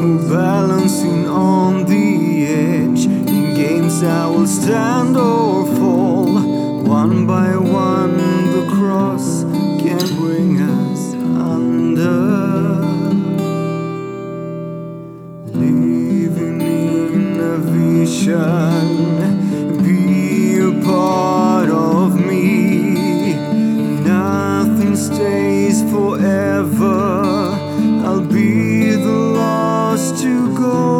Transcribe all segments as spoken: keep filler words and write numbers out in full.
balancing on the edge. In games I will stand or fall. One by one the cross can bring us under. Living in a vision, be a part of me. Nothing stays forever. I'll be the last to go.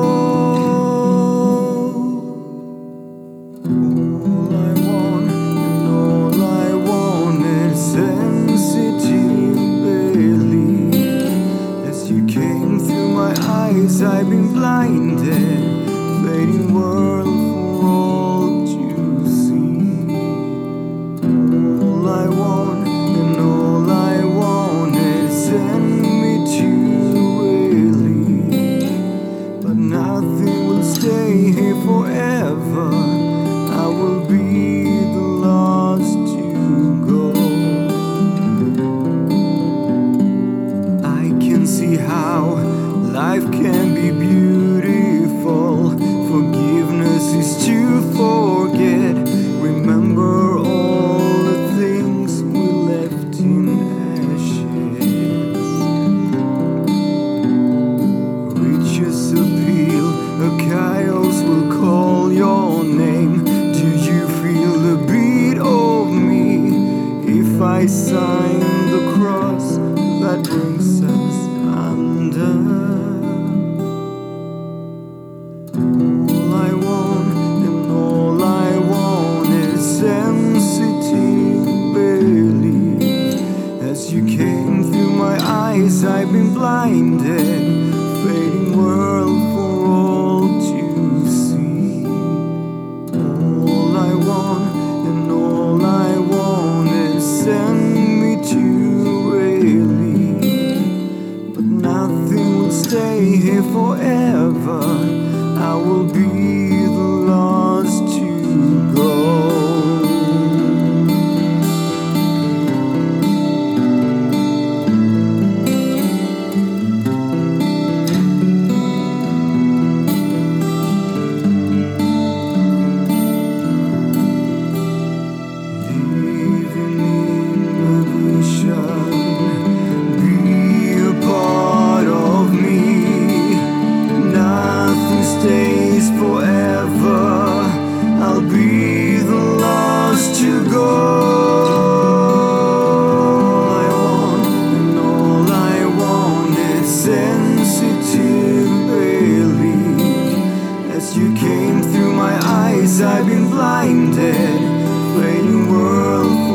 All I want and all I want is sensitive belief. As you came through my eyes, I've been blinded, fading world for all to see. All I want and all I want is send me to nothing will stay here forever. I will be the last to go. I can see how life can be beautiful. Forgiveness is to forget. Remember all the things we left in ashes. Riches appeal, the chaos will call your name. Do you feel the beat of me? If I sign the cross that brings us under. All I want and all I want is sensitive belief. As you came through my eyes, I've been blinded, fading world for all to see. All I want and all I want is send me to relief. But nothing will stay here forever. I will be the last to go. Stays forever. I'll be the last to go. All I want and all I want is sensitive belief. As you came through my eyes, I've been blinded, fading world.